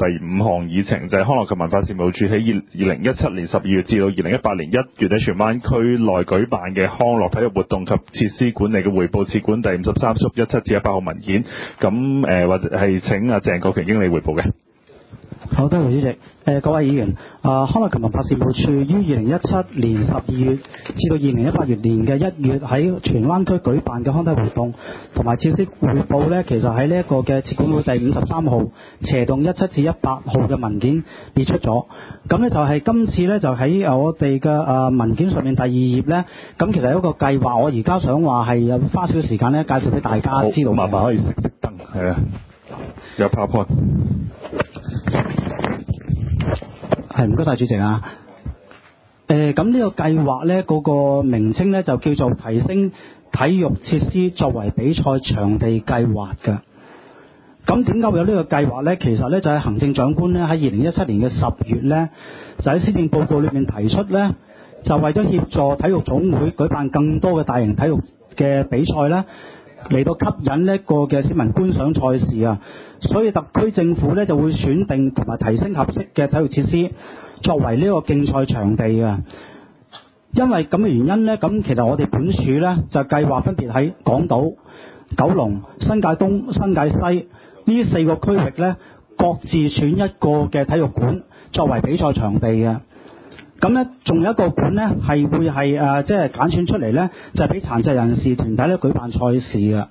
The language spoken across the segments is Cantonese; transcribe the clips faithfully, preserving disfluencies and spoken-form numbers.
第五項議程，就係、是、康樂及文化事務處喺二零一七年十二月至到二零一八年一月喺荃灣區內舉辦嘅康樂體育活動及設施管理嘅匯報，設管第五十三縮一七至一百號文件。咁誒、呃、或者係請阿鄭國權經理匯報嘅。 好，多謝主席。誒、呃、各位議員，啊、呃、康樂及文化事務處於二零一七年十二月至到二零一八年嘅一月喺荃灣區舉辦嘅康體活動同埋設施匯報呢，其實喺呢一個嘅設管會第五十三號斜動一七至一百號嘅文件列出咗。咁呢就係今次呢，就喺我哋嘅誒文件上面第二頁呢。咁其實有一個計劃，我而家想話係有花少少時間呢介紹俾大家知道。 麻煩可以熄熄燈，係啊，有 PowerPoint。 係，唔該晒主席啊。誒咁呢個計劃呢，嗰、嗰個名稱呢，就叫做提升體育設施作為比賽場地計劃㗎。咁點解會有呢個計劃呢？其實呢，就係行政長官呢，喺二零一七年嘅十月呢，就喺施政報告裏面提出呢，就為咗協助體育總會舉辦更多嘅大型體育嘅比賽呢，嚟到吸引呢個嘅市民觀賞賽事啊。所以特區政府呢，就會選定同埋提升合適嘅體育設施作為呢個競賽場地啊。因為咁嘅原因呢，咁其實我哋本署呢，就計劃分別喺港島、九龍、新界東、新界西呢四個區域呢，各自選一個嘅體育館作為比賽場地嘅。咁呢，仲有一個館呢，係會係誒即係揀選出嚟呢，就係俾殘疾人士團體咧舉辦賽事嘅。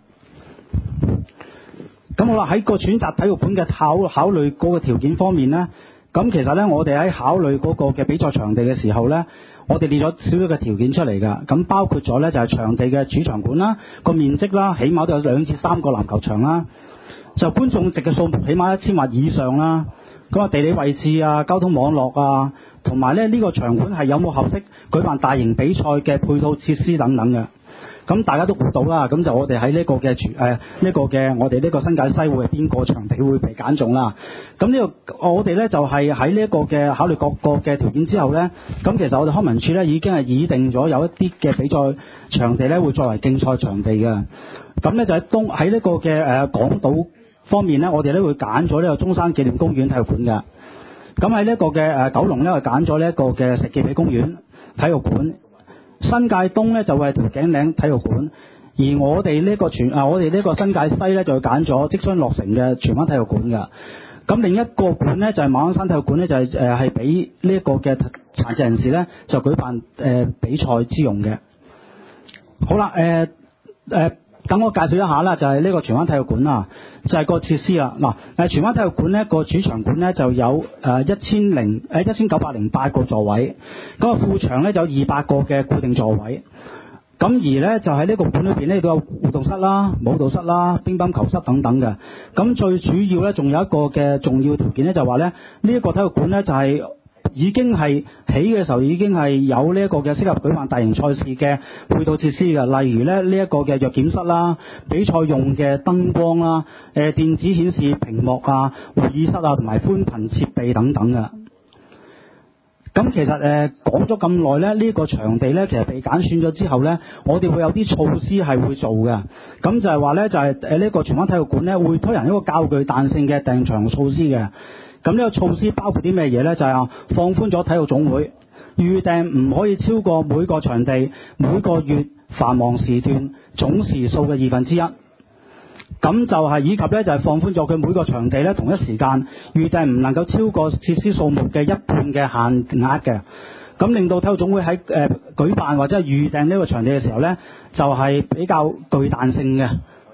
咁好啦，喺個選擇體育館嘅考考慮嗰個條件方面呢，咁其實呢，我哋喺考慮嗰個嘅比賽場地嘅時候呢，我哋列咗少少嘅條件出嚟㗎。咁包括咗呢，就係場地嘅主場館啦，個面積啦，起碼都有兩至三個籃球場啦，就觀眾席嘅數目起碼一千或以上啦。咁啊，地理位置啊、交通網絡啊，同埋咧呢、呢個場館係有冇合適舉辦大型比賽嘅配套設施等等嘅。咁大家都估到啦，咁就我哋喺呢個嘅誒呢個嘅我哋呢個新界西會係邊個場地會被揀中啦？咁呢、呢個我哋咧就係喺呢一個嘅考慮各個嘅條件之後咧，咁其實我哋康文署咧已經係擬定咗有一啲嘅比賽場地咧會作為競賽場地嘅。咁咧就喺東喺呢個嘅誒、呃、港島方面咧，我哋咧會揀咗呢個中山紀念公園體育館嘅。咁喺呢一個嘅誒、呃、九龍咧，係揀咗呢一個嘅石硤尾公園體育館。新界東咧就會係條頸嶺體育館，而我哋呢個全啊我哋呢個新界西咧就揀咗即將落成嘅荃灣體育館嘅。咁另一個館咧就係、是、馬鞍山體育館咧，就係誒係俾呢一個嘅殘疾人士咧就舉辦誒、呃、比賽之用嘅。好啦，誒、呃、誒。呃等我介紹一下啦，就係、是、呢個荃灣體育館啊，就係、是、個設施啊。嗱，誒荃灣體育館呢個主場館呢就有誒一千零誒一千九百零八個座位，咁啊副場呢就有二百個嘅固定座位。咁而呢，就喺呢個館裏邊呢都有活動室啦、舞蹈室啦、乒乓球室等等嘅。咁最主要呢，仲有一個嘅重要條件呢，就話呢呢一個體育館呢就係、是。已經係起嘅時候已經係有呢一個嘅適合舉辦大型賽事嘅配套設施嘅，例如咧呢一個嘅藥檢室啦、比賽用嘅燈光啦、誒、呃、電子顯示屏幕啊、會議室啊同埋寬頻設備等等嘅。咁其實誒講咗咁耐咧，呢、這個場地咧其實被揀選咗之後咧，我哋會有啲措施係會做嘅。咁就係話咧就係誒呢個荃灣體育館咧會推行一個較具彈性嘅訂場措施嘅。咁呢個措施包括啲咩嘢呢？就係、是、啊，放寬咗體育總會預訂唔可以超過每個場地每個月繁忙時段總時數嘅二分之一。咁就係以及呢，就係、是、放寬咗佢每個場地呢同一時間預訂唔能夠超過設施數目嘅一半嘅限額嘅。咁令到體育總會喺誒、呃、舉辦或者係預訂呢個場地嘅時候呢，就係、是、比較具彈性嘅。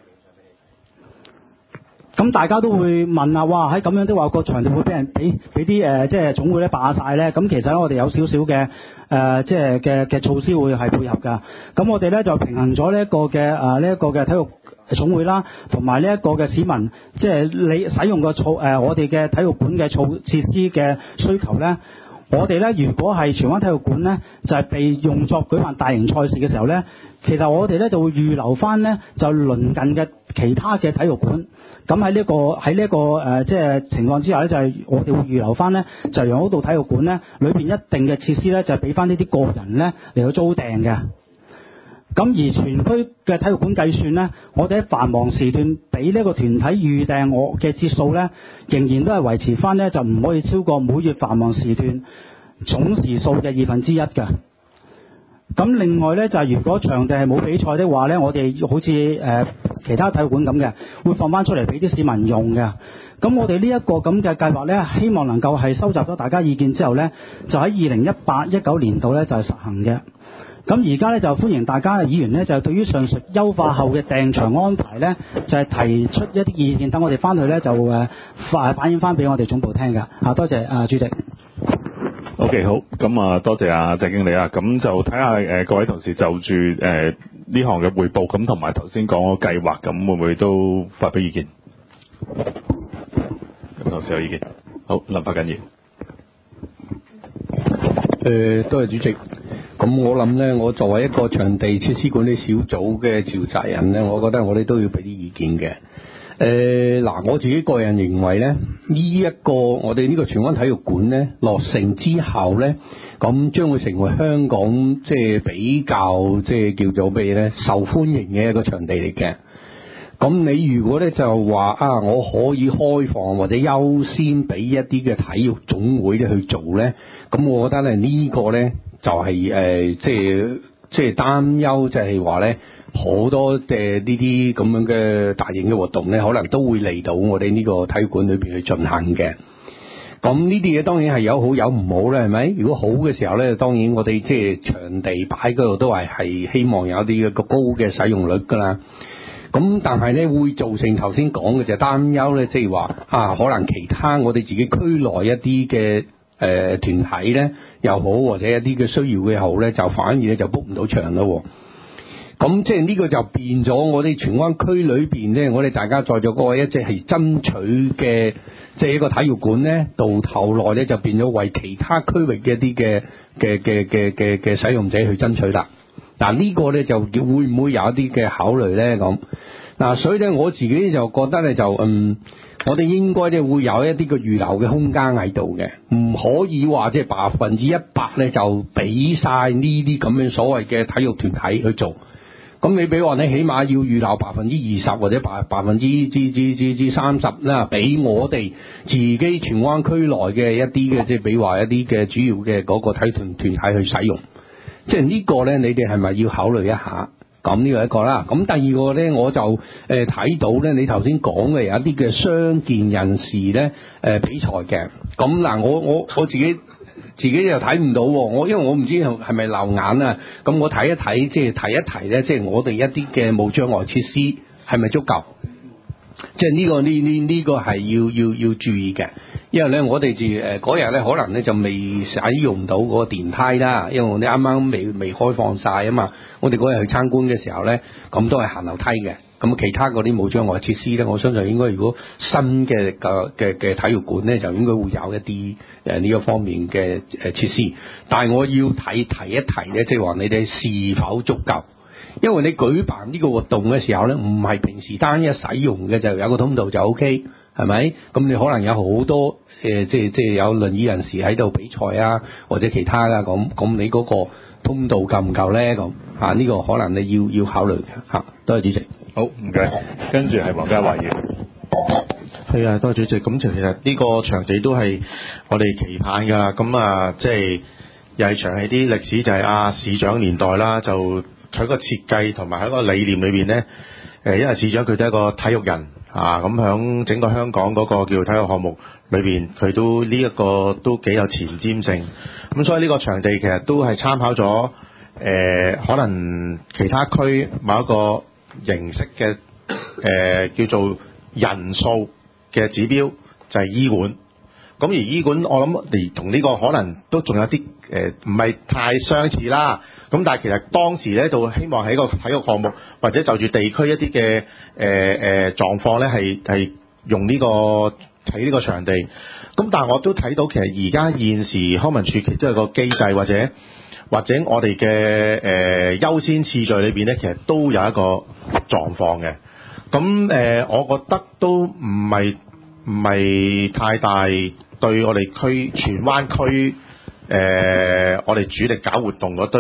咁大家都會問啊，哇！喺咁樣的話，個場地會俾人俾俾啲誒，即係總會咧霸晒咧。咁其實咧，我哋有少少嘅誒，即係嘅嘅措施會係配合㗎。咁我哋咧就平衡咗呢一個嘅誒呢一個嘅體育總會啦，同埋呢一個嘅市民，即係你使用個措誒我哋嘅體育館嘅措設施嘅需求咧。我哋咧如果係荃灣體育館咧，就係、是、被用作舉辦大型賽事嘅時候咧，其實我哋咧就會預留翻咧就鄰近嘅其他嘅體育館。咁喺呢個喺呢一個誒即係情況之下咧，就係、是、我哋會預留翻咧，就係楊屋道體育館咧裏邊一定嘅設施咧，就係俾翻呢啲個人咧嚟到租訂嘅。 咁而全區嘅體育館計算呢，我哋喺繁忙時段俾呢個團體預訂我嘅節數呢，仍然都係維持翻呢，就唔可以超過每月繁忙時段總時數嘅二分之一嘅。咁另外呢，就係、是、如果場地係冇比賽的話呢，我哋好似誒、呃、其他體育館咁嘅，會放翻出嚟俾啲市民用嘅。咁我哋呢一個咁嘅計劃呢，希望能夠係收集咗大家意見之後呢，就喺二零一八一九年度呢，就係、是、實行嘅。咁而家呢，就歡迎大家嘅議員呢，就對於上述優化後嘅訂場安排呢，就係、是、提出一啲意見，等我哋翻去呢，就誒反反映翻俾我哋總部聽㗎。啊，多謝啊，主席。 OK， 好，咁啊，多謝啊謝經理啊，咁就睇下誒各位同事就住誒呢項嘅匯報，咁同埋頭先講個計劃，咁會唔會都發表意見？咁同事有意見？好，林伯謹議。 誒，多謝主席。咁我諗咧，我作為一個場地設施管理小組嘅召集人咧，我覺得我哋都要俾啲意見嘅。誒嗱、呃，我自己個人認為咧，呢、這、一個我哋呢個荃灣體育館咧落成之後咧，咁將會成為香港即係比較即係叫做咩咧受歡迎嘅一個場地嚟嘅。咁你如果咧就話啊，我可以開放或者優先俾一啲嘅體育總會咧去做咧，咁我覺得咧呢個咧就係、是、誒、呃、即係即係擔憂，就係話咧。好多嘅呢啲咁樣嘅大型嘅活動咧，可能都會嚟到我哋呢個體育館裏邊去進行嘅。咁呢啲嘢當然係有好有唔好啦，係咪？如果好嘅時候咧，當然我哋即係場地擺嗰度都係係希望有啲個高嘅使用率㗎啦。咁但係咧會造成頭先講嘅就係擔憂咧，即係話啊，可能其他我哋自己區內一啲嘅誒團體咧又好，或者一啲嘅需要嘅好咧，就反而咧就 book 唔到場咯。咁即係呢個就變咗我哋荃灣區裏邊咧，我哋大家在座各位一直係爭取嘅，即係一個體育館咧，到頭來咧就變咗為其他區域嘅一啲嘅嘅嘅嘅嘅嘅使用者去爭取啦。嗱呢個咧就會唔會有一啲嘅考慮咧咁？嗱，所以咧我自己就覺得咧就嗯，我哋應該咧會有一啲嘅預留嘅空間喺度嘅，唔可以話即係百分之一百咧就俾晒呢啲咁樣所謂嘅體育團體去做。咁你比如話你起碼要預留百分之二十或者百百分之之之之之三十啦，俾我哋自己荃灣區內嘅一啲嘅即係比如話一啲嘅主要嘅嗰個體育團團體去使用，即係呢個咧，你哋係咪要考慮一下？咁呢個一個啦。咁第二個咧，我就誒睇到咧，你頭先講嘅有一啲嘅傷健人士咧誒、呃、比賽嘅。咁嗱，我我我自己。自己又睇唔到，我因為我唔知係咪漏眼啊。咁我睇一睇，即係提一提咧，即係我哋一啲嘅無障礙設施係咪足夠？即係呢個呢呢呢個係要要要注意嘅，因為咧我哋住誒嗰日咧可能咧就未使用到嗰個電梯啦，因為我哋啱啱未未開放晒啊嘛。我哋嗰日去參觀嘅時候咧，咁都係行樓梯嘅。咁其他嗰啲無障礙設施咧，我相信應該如果新嘅嘅嘅嘅體育館咧，就應該會有一啲誒呢個方面嘅誒設施。但係我要睇提一提咧，即係話你哋是否足夠？因為你舉辦呢個活動嘅時候咧，唔係平時單一使用嘅，就有個通道就 O K， 係咪？咁你可能有好多誒、呃，即係即係有輪椅人士喺度比賽啊，或者其他啊咁，咁你嗰個通道夠唔夠咧？咁啊呢、這個可能你要要考慮嘅嚇。多謝主席。 好，唔該。跟住係黃家華議員。 係啊，多謝主席。咁其實呢個場地都係我哋期盼㗎。咁啊，即係又係長起啲歷史，就係啊市長年代啦，就佢個設計同埋喺個理念裏邊咧，誒，因為市長佢都係一個體育人啊，咁響整個香港嗰個叫體育項目裏邊，佢都呢一個都幾有前瞻性。咁所以呢個場地其實都係參考咗誒，可能其他區某一個形式嘅誒、呃、叫做人數嘅指標就係醫館，咁而醫館我諗而同呢個可能都仲有啲誒唔係太相似啦。咁但係其實當時咧就希望喺個體育項目或者就住地區一啲嘅誒誒狀況咧係係用呢、這個睇呢個場地。咁但係我都睇到其實而家現時康文署其實都有個機制或者。或者我哋嘅誒優先次序裏邊咧，其實都有一個狀況嘅。咁誒、呃，我覺得都唔係唔係太大對我哋區荃灣區誒、呃，我哋主力搞活動嗰堆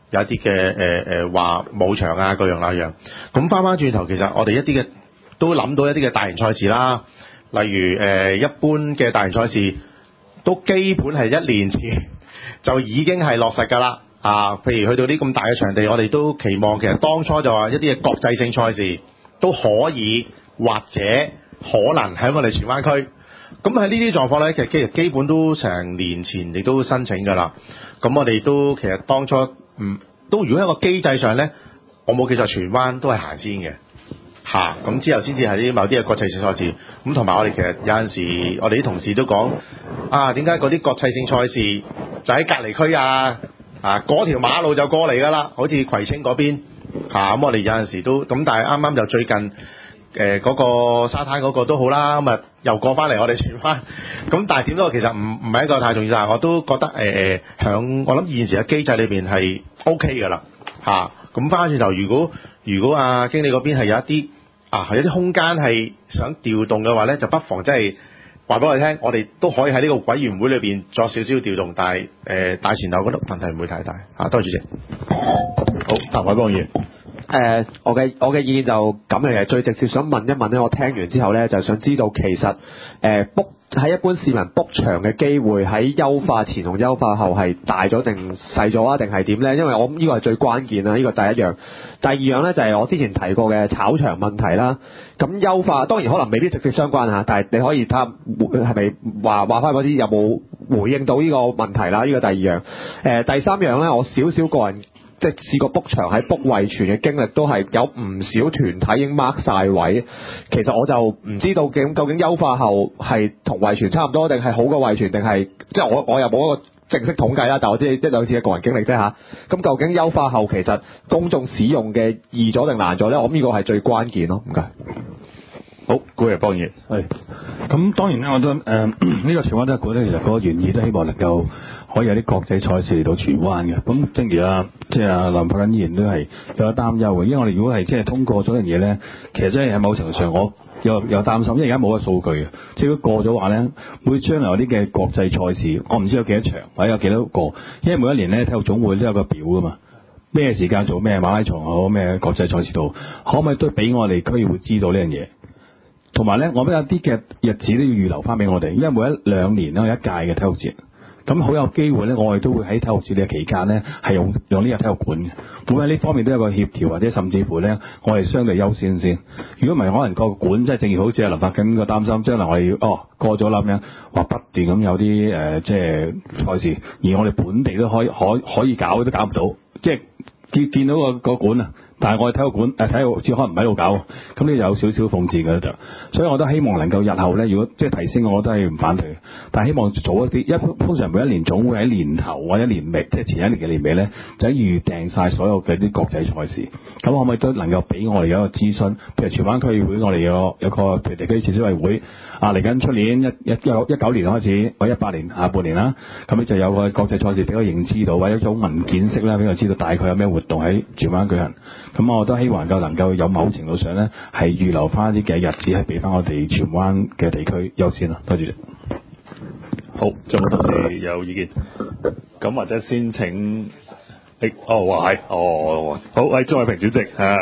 有一啲嘅誒誒話冇場啊，各樣那樣。咁翻翻轉頭，其實我哋一啲嘅都諗到一啲嘅大型賽事啦，例如誒、呃、一般嘅大型賽事都基本係一年前就已經係落實㗎啦。啊，譬如去到啲咁大嘅場地，我哋都期望其實當初就話一啲嘅國際性賽事都可以或者可能喺我哋荃灣區。咁喺呢啲狀況咧，其實基基本都成年前亦都申請㗎啦。咁我哋都其實當初唔都如果喺個機制上咧，我冇記錯，荃灣都係行先嘅嚇。咁、啊、之後先至係啲某啲嘅國際性賽事。咁同埋我哋其實有陣時，我哋啲同事都講啊，點解嗰啲國際性賽事就喺隔離區啊？啊！嗰條馬路就過嚟㗎啦，好似葵青嗰邊嚇，咁、啊、我哋有陣時都咁，但係啱啱就最近誒嗰、呃那個沙灘嗰個都好啦，咁啊又過翻嚟我哋荃灣，咁但係點都其實唔唔係一個太重要，但係我都覺得誒誒響我諗現時嘅機制裏邊係 O K 㗎啦嚇，咁翻轉頭如果如果啊經理嗰邊係有一啲啊係有啲空間係想調動嘅話咧，就不妨即係。話俾我哋聽，我哋都可以喺呢個委員會裏邊作少少調動，但係誒、呃、大前頭嗰度問題唔會太大嚇。多謝主席。 好，譚凱邦議員。 誒，我嘅我嘅意見就咁嘅，其實最直接想問一問咧，我聽完之後咧，就想知道其實誒 book 喺一般市民 book 場嘅機會喺優化前同優化後係大咗定細咗啊？定係點咧？因為我諗呢個係最關鍵啦，呢個第一樣。第二樣咧就係我之前提過嘅炒場問題啦。咁優化當然可能未必直接相關嚇，但係你可以睇下係咪話話翻嗰啲有冇回應到呢個問題啦？呢個第二樣。誒第三樣咧，我少少個人。即係試過 book 場喺 book 維傳嘅經歷，都係有唔少團體已經 mark 晒位。其實我就唔知道究竟究竟優化後係同維傳差唔多，定係好過維傳，定係即係我我又冇一個正式統計啦。但我知一兩次嘅個人經歷啫嚇。咁究竟優化後其實公眾使用嘅易咗定難咗咧？我諗呢個係最關鍵咯。唔該。 好，古日邦議員。 係。咁當然咧，我都誒呢、呃這個荃灣體育館咧，其實嗰個原意都希望能夠可以有啲國際賽事嚟到荃灣嘅。咁正如啊，即係啊林柏麟議員都係有擔憂嘅，因為我哋如果係即係通過咗樣嘢咧，其實真係喺某程度上我有有擔心，因為而家冇個數據嘅。即係如果過咗話咧，會將來有啲嘅國際賽事，我唔知有幾多場或者有幾多個，因為每一年咧體育總會都有個表噶嘛，咩時間做咩馬拉松好，咩國際賽事都好，可唔可以都俾我哋區議會知道呢樣嘢？同埋咧，我覺得有啲嘅日子都要預留翻俾我哋，因為每一兩年咧有一屆嘅體育節，咁好有機會咧，我哋都會喺體育節嘅期間咧係用用呢個體育館嘅，咁喺呢方面都有個協調，或者甚至乎咧，我哋相對優先先。如果唔係，可能個館即係正如好似阿林柏麟個擔心，將來我哋要哦過咗啦咁樣，話不斷咁有啲誒、呃、即係賽事，而我哋本地都可以可可以搞都搞唔到，即係見見到個個館啊！但係我哋體育館誒體育節可能唔喺度搞，咁呢就有少少諷刺嘅就，所以我都希望能夠日後咧，如果即係提升，我都係唔反對。但係希望早一啲，一通常每一年總會喺年頭或者年尾，即係前一年嘅年尾咧，就預訂晒所有嘅啲國際賽事。咁可唔可以都能夠俾我哋有一個諮詢？譬如荃灣區議會，我哋有有個譬如地區設施委員會啊，嚟緊出年一一一九一九年開始，或者一八年下半年啦，咁咧就有個國際賽事俾我認知到，或者一種文件式啦，俾我知道大概有咩活動喺荃灣舉行。咁我都希望能夠能夠有某程度上咧，係預留翻啲嘅日子，係俾翻我哋荃灣嘅地區優先啦。多謝。 好，仲有同事有意見？咁或者先請，誒，哦，哇，係，哦，好，喂，鍾偉平主席啊。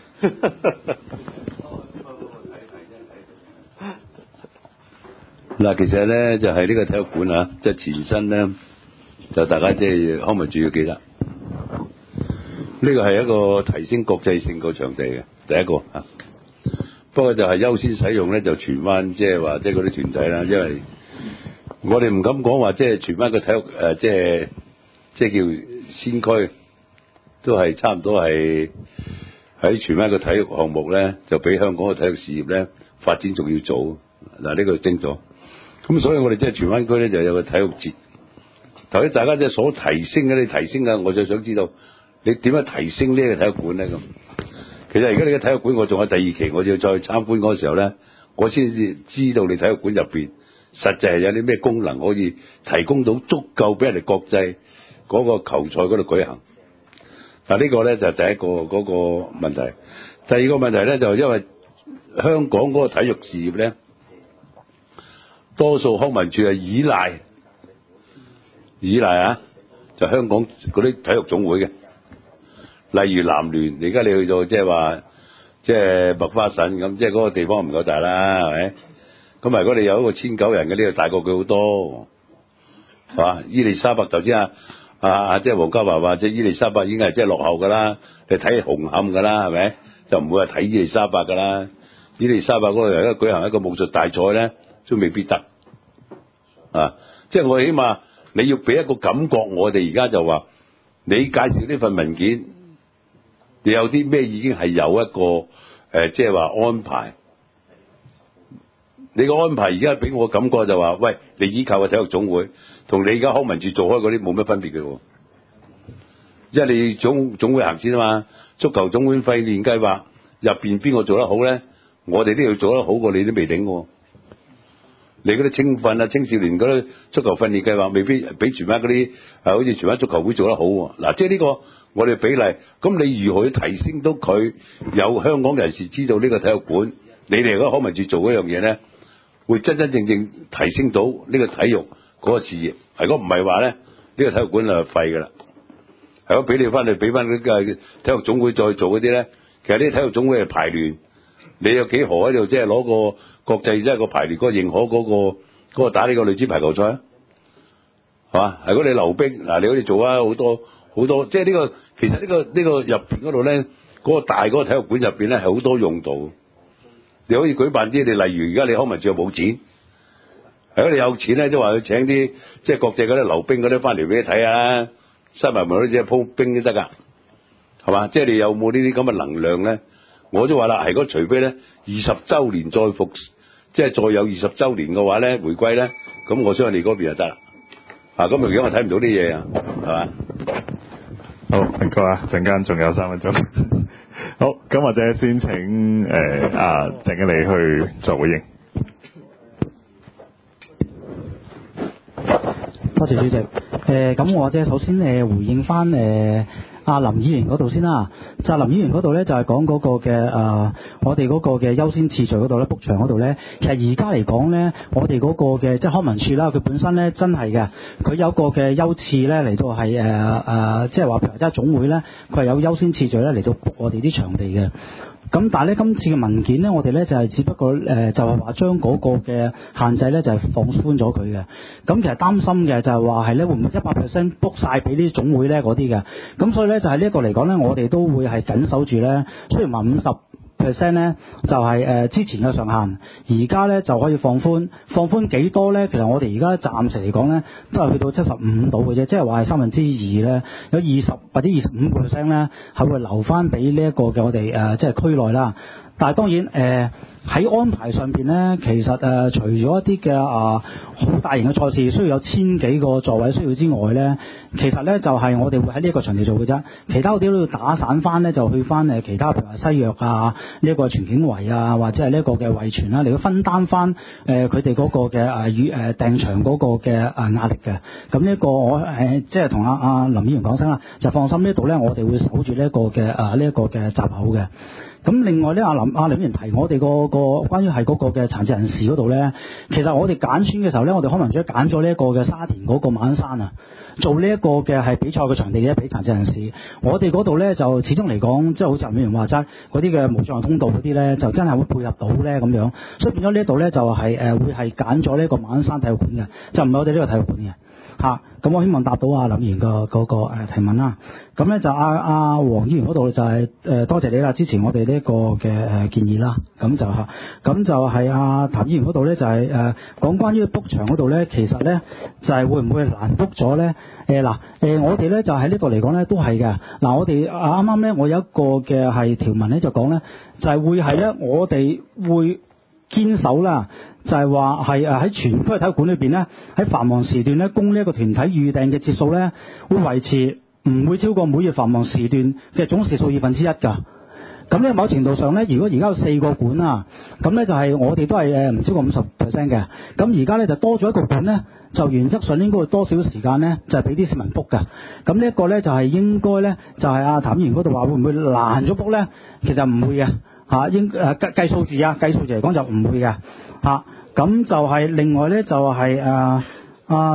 嗱，其實咧就係、是、呢個體育館啊，即、就、係、是、前身咧，就大家即係康文署要記得。呢個係一個提升國際性個場地嘅第一個啊，不過就係優先使用咧，就荃灣即係話即係嗰啲團體啦，因為我哋唔敢講話即係荃灣嘅體育誒，即係即係叫先驅，都係差唔多係喺荃灣嘅體育項目咧，就比香港嘅體育事業咧發展仲要早。嗱，呢個清楚。咁所以我哋即係荃灣區咧就有個體育節，頭先大家即係所提升嘅，你提升嘅，我就想知道。你點樣提升呢個體育館咧？咁其實而家你嘅體育館，我仲有第二期，我要再參觀嗰個時候咧，我先至知道你體育館入邊實際係有啲咩功能可以提供到足夠俾人哋國際嗰個球賽嗰度舉行。嗱，呢個咧就係第一個嗰個問題。第二個問題咧就係因為香港嗰個體育事業咧，多數康文署係依賴依賴啊，就香港嗰啲體育總會嘅。 例如南聯，而家你去到即係話即係麥花臣咁，即係嗰個地方唔夠大啦，係咪？咁如果你有一個千九人嘅，呢個大過佢好多，係嘛？伊利沙伯頭先啊啊即係黃家華話，即係伊利沙伯已經係即係落後㗎啦，你睇紅磡㗎啦，係咪？就唔會係睇伊利沙伯㗎啦。伊利沙伯嗰度而家舉行一個武術大賽咧，都未必得啊！即係我起碼你要俾一個感覺，我哋而家就話你介紹呢份文件，你有啲咩已經係有一個誒、呃，即係話安排。你個安排而家俾我感覺就話，喂，你依靠嘅體育總會同你而家康文署做開嗰啲冇乜分別嘅喎，因為你總總會行先啊嘛。足球總會訓練計劃入邊邊個做得好咧？我哋都要做得好過你都未頂喎。你嗰啲青訓啊、青少年嗰啲足球訓練計劃，未必比全班嗰啲啊，好似全班足球會做得好喎。嗱，即係呢個我哋比例，咁你如何去提升到佢有香港人士知道呢個體育館？你哋嗰個康文署做嗰樣嘢咧，會真真正正提升到呢個體育嗰個事業。如果唔係話咧，呢個體育館就廢㗎啦。如果俾你翻去俾翻嗰個體育總會再做嗰啲咧，其實呢個體育總會係排聯。你有幾何喺度，即係攞個國際即係個排聯嗰個認可嗰個嗰個打呢個女子排球賽啊，係嘛？如果你溜冰嗱，你可以做啊好多好多，即係呢個其實呢個呢個入邊嗰度咧，嗰個大嗰個體育館入邊咧係好多用途。你可以舉辦啲，你例如而家你康文署冇錢，如果你有錢咧，即係話去請啲即係國際嗰啲溜冰嗰啲翻嚟俾你睇啊，閂埋門嗰啲即係鋪冰都得㗎，係嘛？即係你有冇呢啲咁嘅能量咧？我都話啦，係嗰除非咧二十週年再復，即係再有二十週年嘅話咧，回歸咧，咁我相信你嗰邊就得啦。啊，咁而家我睇唔到啲嘢啊，係嘛？ 好，唔該啊，陣間仲有三分鐘。好，咁或者先請誒阿鄭經理去作回應。 多謝主席。誒、呃，咁我即係首先誒、呃、回應翻誒。呃阿林議員嗰度先啦，就林議員嗰度咧就係講嗰個嘅誒、呃，我哋嗰個嘅優先次序嗰度咧，book 場嗰度咧，其實而家嚟講咧，我哋嗰個嘅即係康文署啦，佢本身咧真係嘅，佢有個嘅優次咧嚟到係誒誒，即係話譬如即係總會咧，佢係有優先次序咧嚟到 book 我哋啲場地嘅。咁但係咧，今次嘅文件咧，我哋咧就係只不過誒、呃，就係話將嗰個嘅限制咧，就係、是、放寬咗佢嘅。咁其實擔心嘅就係話係咧，會唔會一百 percent book 晒俾呢啲總會咧嗰啲嘅？咁所以咧就係呢一個嚟講咧，我哋都會係緊守住咧，雖然話五十 percent 咧就係、是、誒、呃、之前嘅上限，而家咧就可以放寬，放寬幾多咧？其實我哋而家暫時嚟講咧，都係去到七十五度嘅啫，即係話係三分之二咧，有二十或者二十五 percent 咧，係會留翻俾呢一個嘅我哋誒、呃、即係區內啦。但係當然誒喺、呃、安排上邊咧，其實誒、呃、除咗一啲嘅啊好大型嘅賽事需要有千幾個座位需要之外咧，其實咧就係、是、我哋會喺呢一個場地做嘅啫，其他嗰啲都要打散翻咧，就去翻誒其他譬如話西藥啊，呢、這、一個全景圍啊，或者係呢一個嘅衛傳啦，嚟到分擔翻誒佢哋嗰個嘅誒與誒訂場嗰個嘅誒壓力嘅。咁呢一個我誒、呃、即係同阿阿林議員講聲啦，就放心呢度咧，我哋會守住呢一個嘅誒呢一個嘅閘口嘅。咁另外咧，阿林阿林議員提我哋個個關於係嗰個嘅殘疾人士嗰度咧，其實我哋揀選嘅時候咧，我哋可能只揀咗呢一個嘅沙田嗰個馬鞍山啊，做呢一個嘅係比賽嘅場地嘅俾殘疾人士。我哋嗰度咧就始終嚟講，即係好似林議員話齋，嗰啲嘅無障礙通道嗰啲咧，就真係會配合到咧咁樣，所以變咗呢一度咧就係、是、誒會係揀咗呢一個馬鞍山體育館嘅，就唔係我哋呢個體育館嘅。嚇、啊，咁我希望答到阿林議員個嗰個誒提問啦。咁咧就阿阿黃議員嗰度就係、是、誒、呃、多謝你啦，支持我哋呢一個嘅誒建議啦。咁就嚇，咁就係阿譚議員嗰度咧就係、是、誒、呃、講關於 book 場嗰度咧，其實咧就係、是、會唔會難 book 咗咧？誒嗱誒我哋咧就喺呢度嚟講咧都係嘅。嗱、呃、我哋啱啱咧我有一個嘅係條文咧就講咧，就係、是、會係咧我哋會堅守啦。就係話係誒喺全區體育館裏邊咧，喺繁忙時段咧，供呢一個團體預訂嘅節數咧，會維持唔會超過每月繁忙時段嘅總時數二分之一㗎。咁咧某程度上咧，如果而家有四個館啊，咁咧就係我哋都係誒唔超過五十 percent 嘅。咁而家咧就多咗一個館咧，就原則上應該會多少時間咧，就係俾啲市民 book 㗎。咁呢一個咧就係應該咧，就係阿譚議員嗰度話會唔會難咗 book 咧？其實唔會嘅嚇，應誒計計數字啊，計數字嚟講就唔會嘅嚇。咁就係另外咧，就係誒啊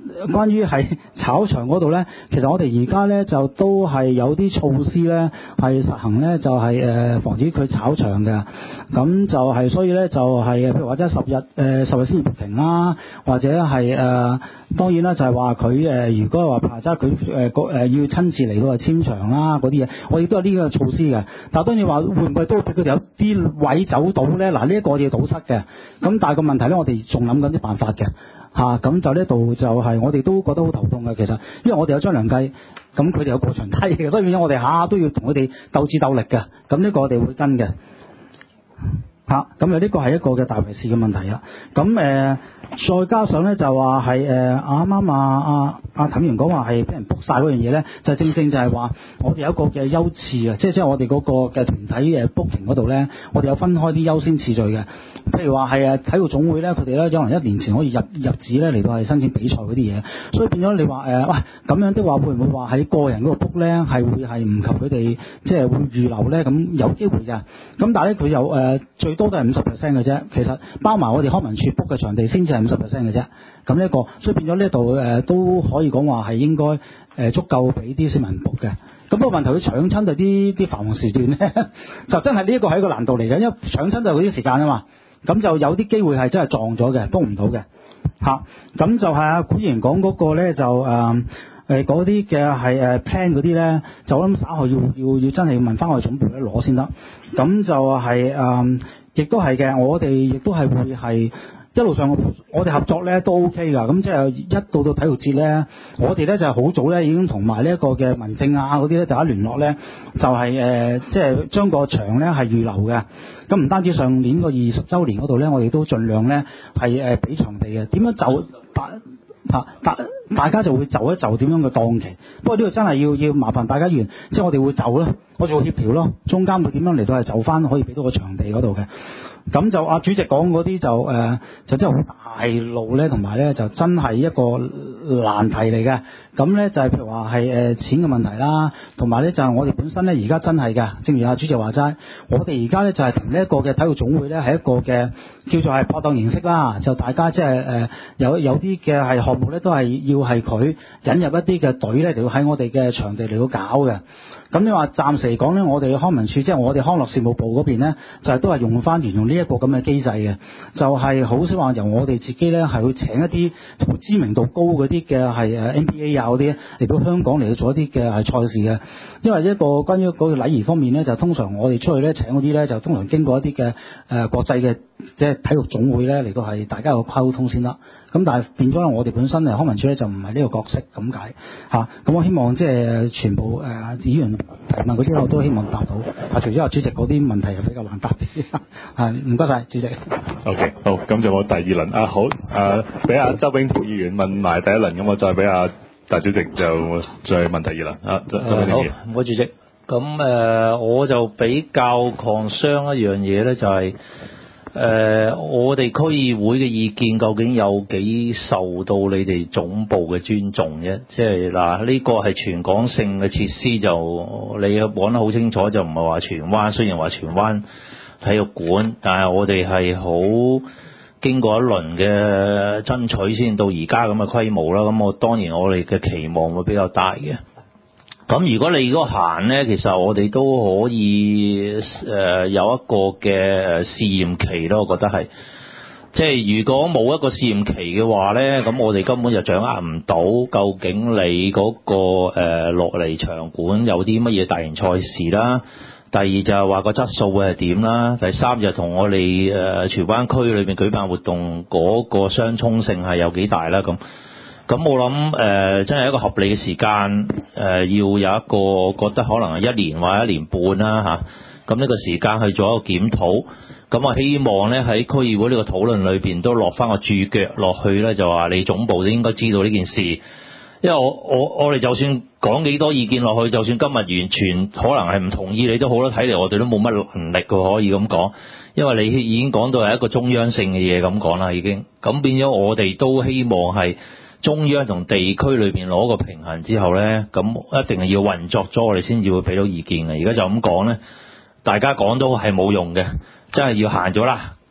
關於係炒場嗰度咧，其實我哋而家咧就都係有啲措施咧係實行咧，就係、是、誒、呃、防止佢炒場嘅。咁就係、是、所以咧就係、是、譬如或者十日誒、呃、十日先至停啦，或者係誒、呃、當然啦，就係話佢誒如果話排齋佢誒個誒要親自嚟到係簽場啦嗰啲嘢，我亦都有呢個措施嘅。但係當然話會唔會都俾佢哋有啲位走到咧？嗱，呢一個我哋要堵塞嘅。咁但係個問題咧，我哋仲諗緊啲辦法嘅。嚇、啊，咁就呢度就係我哋都覺得好頭痛嘅，其實，因為我哋有張良計，咁佢哋有過牆梯嘅，所以變咗我哋下下都要同佢哋鬥智鬥力嘅，咁呢個我哋會跟嘅。嚇、啊，咁啊呢個係一個嘅大圍事嘅問題啦。咁誒、呃，再加上咧就話係誒啱啱啊啊啊譚員講話係俾人 book 晒嗰樣嘢咧，就正正就係話我哋有一個嘅優次啊，即係即係我哋嗰個嘅團體誒 booking 嗰度咧，我哋有分開啲優先次序嘅。譬如話係誒體育總會咧，佢哋咧可能一年前可以入入紙咧嚟到係申請比賽嗰啲嘢，所以變咗你話誒喂咁樣的話，會唔會話喺個人嗰個 book 咧係會係唔及佢哋即係會預留咧？咁有機會嘅。咁但係咧佢有誒、呃、最多都係五十 percent 嘅啫。其實包埋我哋康文署 book 嘅場地先至係五十 percent 嘅啫。咁呢一個，所以變咗呢度誒都可以講話係應該誒、呃、足夠俾啲市民 book 嘅。咁不過問題佢搶親就啲啲繁忙時段咧，就真係呢一個係一個難度嚟嘅，因為搶親就嗰啲時間啊嘛。咁就有啲機會係真係撞咗嘅，幫唔到嘅嚇。咁就係啊，古賢講嗰個咧就誒誒嗰啲嘅係誒 plan 嗰啲咧，就我諗稍後要要要真係要問翻我哋總部咧攞先得。咁就係、是、誒，亦、呃、都係嘅，我哋亦都係會係。一路上我哋合作咧都 OK 㗎，咁即係一到到體育節咧，我哋咧就係好早咧已經同埋呢一個嘅民政啊嗰啲咧大家聯絡咧，就係、是、誒、呃、即係將個場咧係預留嘅。咁唔單止上年個二十週年嗰度咧，我哋都盡量咧係誒俾場地嘅。點樣就大嚇大大家就會就一就點樣嘅檔期。不過呢個真係要要麻煩大家議員，即係我哋會就咯，我哋會協調咯，中間會點樣嚟到係就翻可以俾到個場地嗰度嘅。咁就阿主席講嗰啲就誒、呃、就真係好大路咧，同埋咧就真係一個難題嚟嘅。咁咧就係、是、譬如話係誒錢嘅問題啦，同埋咧就係、是、我哋本身咧而家真係嘅，正如阿主席話齋，我哋而家咧就係同呢一個嘅體育總會咧係一個嘅叫做係拍檔形式啦，就大家即係誒有有啲嘅係項目咧都係要係佢引入一啲嘅隊咧嚟到喺我哋嘅場地嚟到搞嘅。咁你話暫時嚟講咧，我哋康文署即係我哋康樂事務部嗰邊咧，就係、是、都係用翻沿用呢一個咁嘅機制嘅，就係好少話由我哋自己咧係會請一啲知名度高嗰啲嘅係誒 N B A 啊嗰啲嚟到香港嚟到做一啲嘅係賽事嘅。因為一個關於嗰個禮儀方面咧，就通常我哋出去咧請嗰啲咧，就通常經過一啲嘅誒國際嘅即係體育總會咧嚟到係大家有溝通先得。咁但係變咗我哋本身誒康文署咧就唔係呢個角色咁解嚇。咁、啊、我希望即係全部誒、呃、議員提問嗰啲我都希望答到。啊，除咗阿主席嗰啲問題係比較難答啲。係唔該晒主席。 OK， 好，咁就我第二輪啊，好誒，俾、啊、阿周永培議員問埋第一輪，咁我再俾阿大主席就再問第二輪啊。周周永培議員， 好，唔該主席。咁誒、呃，我就比較 concern 一樣嘢咧，就係、是。誒、呃，我哋區議會嘅意見究竟有幾受到你哋總部嘅尊重啫？即係嗱，呢個係全港性嘅設施，就你講得好清楚，就唔係話荃灣。雖然話荃灣體育館，但係我哋係好經過一輪嘅爭取先到而家咁嘅規模啦。咁我當然我哋嘅期望會比較大嘅。咁如果你如果行呢，其實我哋都可以誒、呃、有一個嘅試驗期咯，我覺得係，即係如果冇一個試驗期嘅話呢，咁我哋根本就掌握唔到究竟你嗰、那個誒落嚟場館有啲乜嘢大型賽事啦。第二就係話個質素會係點啦。第三就同我哋誒荃灣區裏面舉辦活動嗰個相沖性係有幾大啦咁。咁我諗誒、呃，真係一個合理嘅時間誒、呃，要有一個覺得可能係一年或者一年半啦嚇。咁、啊、呢個時間去做一個檢討。咁我希望咧喺區議會呢個討論裏邊都落翻個注腳落去咧，就話你總部都應該知道呢件事。因為我我我哋就算講幾多意見落去，就算今日完全可能係唔同意你都好啦，睇嚟我哋都冇乜能力嘅可以咁講。因為你已經講到係一個中央性嘅嘢咁講啦，已經。咁變咗我哋都希望係。中央同地區裏邊攞個平衡之後呢，咁一定係要運作咗，我哋先至會俾到意見嘅。而家就咁講呢，大家講都係冇用嘅，真係要行咗啦。咁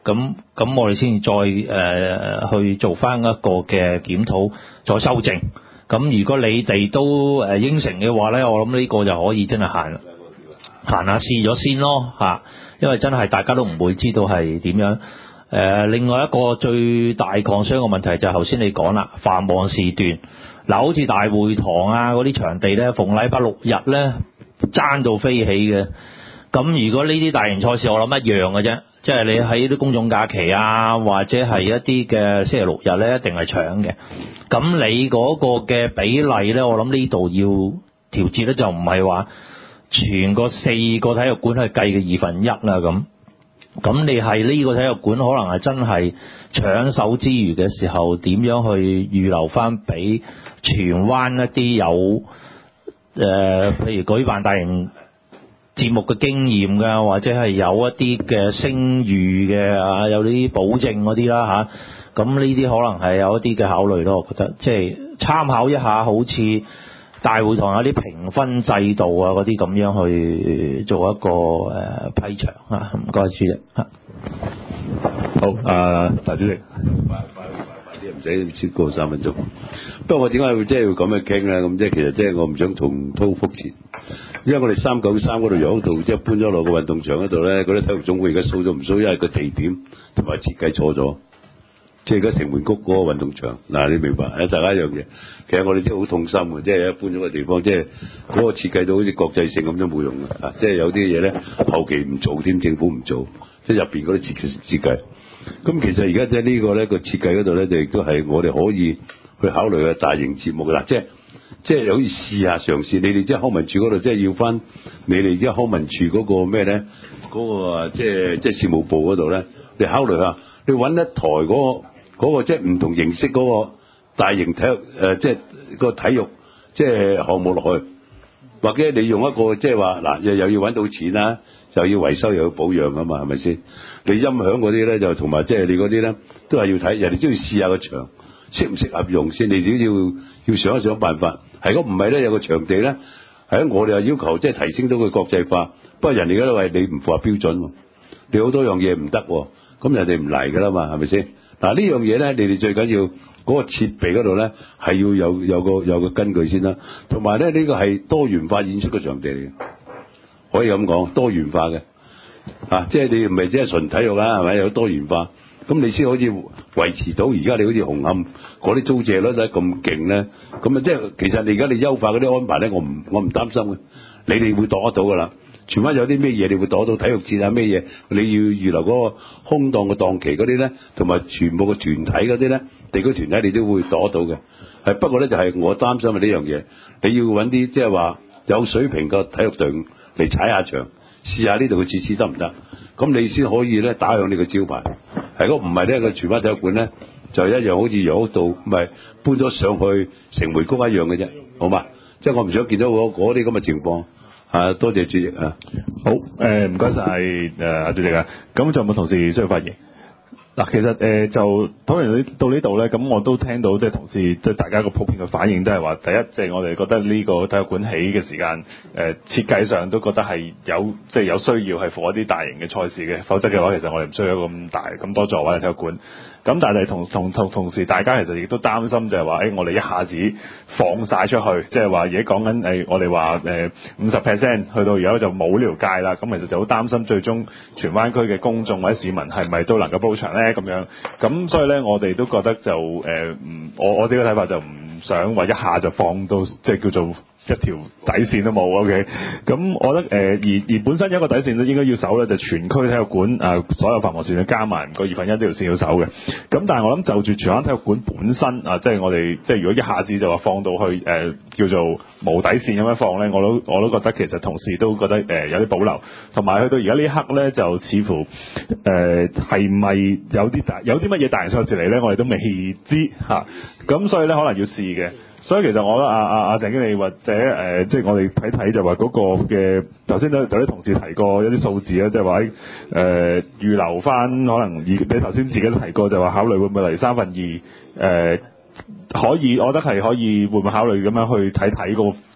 咁咁我哋先再誒、呃、去做翻一個嘅檢討，再修正。咁如果你哋都誒應承嘅話咧，我諗呢個就可以真係行行下試咗先咯嚇，因為真係大家都唔會知道係點樣。誒、呃，另外一個最大抗傷嘅問題就係頭先你講啦，繁忙時段嗱，好似大會堂啊嗰啲場地咧，逢禮拜六日咧爭到飛起嘅。咁如果呢啲大型賽事，我諗一樣嘅啫，即係你喺啲公眾假期啊，或者係一啲嘅星期六日咧，一定係搶嘅。咁你嗰個嘅比例咧，我諗呢度要調節咧，就唔係話全個四個體育館去計嘅二分一啦咁。咁你係呢個體育館可能係真係搶手之餘嘅時候，點樣去預留翻俾荃灣一啲有誒、呃，譬如舉辦大型節目嘅經驗㗎，或者係有一啲嘅聲譽嘅啊，有啲保證嗰啲啦嚇。咁呢啲可能係有一啲嘅考慮咯，我覺得即係參考一下，好似大會堂有啲評分制度啊嗰啲咁樣去做一個誒、呃、批場啊。唔該，主席嚇。 好，啊，大主席。 唔使超過三分鐘。不過我點解會即係要咁樣傾咧？咁即係其實即係我唔想重蹈覆轍，因為我哋三九三嗰度有一度即係搬咗落個運動場嗰度咧，嗰啲體育總會而家掃咗唔掃，因為個地點同埋設計錯咗。即係而家城門谷嗰個運動場，嗱你明白？誒，大家一樣嘢，其實我哋真係好痛心嘅，即係一搬咗個地方，即係嗰個設計到好似國際性咁都冇用嘅，啊！即係有啲嘢咧後期唔做添，政府唔做，即係入邊嗰啲設設計。咁其實而家即係呢個咧個設計嗰度咧，就亦都係我哋可以去考慮嘅大型節目啦。即係即係可以試下嘗試，你哋即係康文署嗰度，即係要翻你哋而家康文署嗰個咩咧？嗰、嗰個即係即係事務部嗰度咧，你考慮下，你揾一台嗰、嗰個嗰、嗰個即係唔同形式嗰個大型體育誒、呃，即係個體育即係項目落去，或者你用一個即係話嗱，又又要揾到錢啦，又要維修又要保養啊嘛，係咪先？你音響嗰啲咧就同埋即係你嗰啲咧，都係要睇人哋都要試下個場適唔適合用先，你自己要要想一想辦法。係如果唔係咧，有個場地咧，係我哋又要求即係提升到佢國際化，不過人哋嗰度係你唔符合標準，你好多樣嘢唔得，咁人哋唔嚟噶啦嘛，係咪先？嗱呢樣嘢咧，你哋最緊要嗰個設備嗰度咧係要有有個有個根據先啦，同埋咧呢個係多元化演出嘅場地嚟嘅，可以咁講多元化嘅。啊，即係你唔係只係純體育啦，係咪有多元化？咁你先可以維持到而家你好似紅磡嗰啲租借率咧咁勁咧，咁啊即係其實你而家你優化嗰啲安排咧，我唔我唔擔心嘅，你哋會度得到噶啦。荃灣有啲咩嘢你會度到體育節啊咩嘢，你要預留嗰個空檔嘅檔期嗰啲咧，同埋全部嘅團體嗰啲咧，地區團體你都會度得到嘅。係不過咧就係、是、我擔心嘅呢樣嘢，你要揾啲即係話有水平嘅體育隊伍嚟踩下場。試下呢度嘅設施得唔得？咁你先可以咧打響你個招牌。係如果唔係咧，個荃灣體育館咧就一樣好似楊屋道唔係搬咗上去城門谷一樣嘅啫，好嘛？即係我唔想見到嗰啲咁嘅情況。啊，多謝主席啊。 好，誒唔該晒誒阿主席啊。咁仲有冇同事需要發言？嗱，其實誒、呃、就討論到呢度咧，咁我都聽到即係同事即係大家個普遍嘅反應都係話，第一即係、就是、我哋覺得呢個體育館起嘅時間誒、呃、設計上都覺得係有即係、就是、有需要係符合一啲大型嘅賽事嘅，否則嘅話其實我哋唔需要一個咁大咁多座位嘅體育館。咁但係同同同同時，大家其實亦都擔心就係話，誒、欸、我哋一下子放晒出去，即係話而家講緊誒我哋話誒五十 percent 去到而家就冇呢條界啦。咁其實就好擔心最終荃灣區嘅公眾或者市民係咪都能夠煲場咧？咁樣，咁所以咧，我哋都覺得就誒，唔、呃，我我自己嘅睇法就唔想話一下就放到即係叫做一條底線都冇 ，OK？咁我覺得誒、呃，而而本身有一個底線都應該要守咧，就全區體育館啊、呃，所有繁忙時段加埋個二分一呢條線要守嘅。咁但係我諗就住荃灣體育館本身啊，即係我哋即係如果一下子就話放到去誒、呃、叫做無底線咁樣放咧，我都我都覺得其實同事都覺得誒、呃、有啲保留，同埋去到而家呢一刻咧，就似乎誒係咪有啲大有啲乜嘢大型賽事嚟咧，我哋都未知嚇。咁、啊、所以咧可能要試嘅。所以其實我覺得阿阿阿鄭經理或者誒、呃，即係我哋睇睇就話嗰個嘅頭先都有啲同事提過一啲數字咧，即係話誒預留翻可能而你頭先自己提過就話考慮會唔會嚟三分二誒、呃、可以，我覺得係可以會唔會考慮咁樣去睇睇個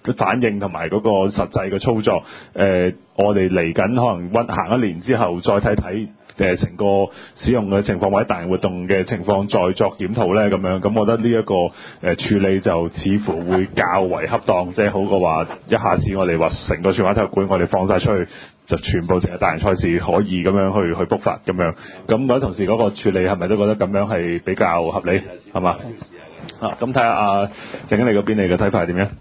反應同埋嗰個實際嘅操作。誒、呃，我哋嚟緊可能溫行一年之後再睇睇。誒成個使用嘅情況或者大型活動嘅情況再作檢討咧，咁樣咁，我覺得呢、這、一個誒、呃、處理就似乎會較為恰當，即係好過話一下子我哋話成個荃灣體育館我哋放晒出去，就全部淨係大型賽事可以咁樣去去 book 發咁樣。咁各位同事嗰個處理係咪都覺得咁樣係比較合理係嘛？啊，咁睇下阿鄭經理嗰邊你嘅睇法係點樣？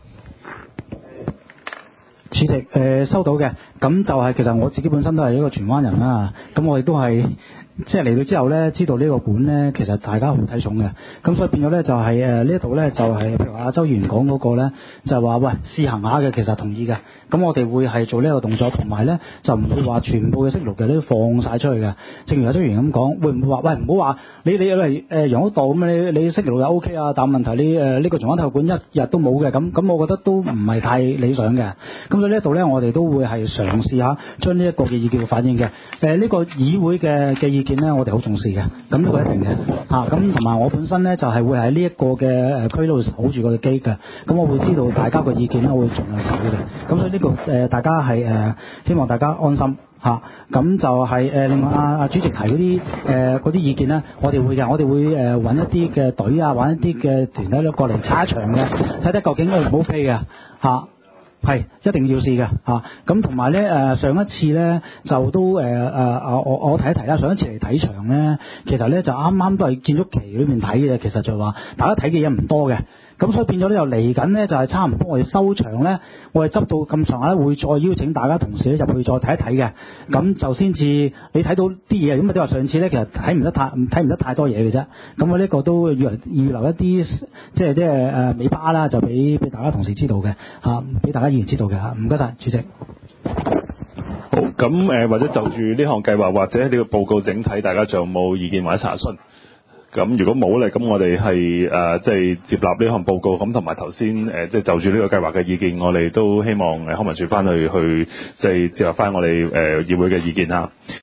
主席誒、呃、收到嘅，咁就係其實我自己本身都係一個荃灣人啦，咁我亦都係即係嚟到之後咧，知道呢個館咧其實大家好睇重嘅，咁所以變咗咧就係、是、誒、呃、呢一度咧就係、是、譬如話周議員講嗰個咧就係話喂試行下嘅，其實同意嘅，咁我哋會係做呢個動作，同埋咧就唔會話全部嘅息錄嘅都放晒出去嘅。正如阿周議員咁講，會唔會話喂唔好話你你嚟誒楊屋道咁你你息錄又 O K 啊，但問題你誒呢、呃這個荃灣體育館一日都冇嘅，咁咁我覺得都唔係太理想嘅。咁所以呢一度咧我哋都會係嘗試下將呢一個嘅意見反映嘅。誒、呃、呢、這個議會嘅嘅意見咧，我哋好重視嘅，咁呢個一定嘅嚇。咁同埋我本身咧就係、是、會喺呢一個嘅誒區度守住個機嘅，咁我會知道大家嘅意見咧，我會盡量守嘅。咁所以呢、這個誒、呃、大家係誒、呃、希望大家安心嚇。咁、啊、就係、是、誒、呃、另外阿阿、啊、主席提嗰啲誒嗰啲意見咧，我哋會嘅，我哋會誒揾、呃、一啲嘅隊啊，揾一啲嘅團體咧過嚟踩一場嘅，睇睇究竟會唔好飛嘅嚇。係一定要試嘅嚇，咁同埋咧誒上一次咧就都誒誒啊我我提一提啦，上一次嚟睇場咧，其實咧就啱啱都係建築期裏面睇嘅，其實就話大家睇嘅嘢唔多嘅，咁所以變咗咧又嚟緊咧就係、是、差唔多我哋收場咧，我哋執到咁上下咧會再邀請大家同事咧入去再睇一睇嘅，咁就先至你睇到啲嘢，咁啊即係話上次咧其實睇唔得太睇唔得太多嘢嘅啫，咁我呢個都預預留一啲即係即係誒尾巴啦，就俾俾大家同事知道嘅嚇，俾、啊、大家議員知道嘅嚇，唔該晒主席。 好，咁誒、呃、或者就住呢項計劃或者呢個報告整體，大家仲有冇意見或者查詢？咁如果冇咧，咁我哋係誒即係接納呢項報告，咁同埋頭先誒即係就住呢個計劃嘅意見，我哋都希望誒康文署翻去去即係接納翻我哋誒、呃、議會嘅意見啦。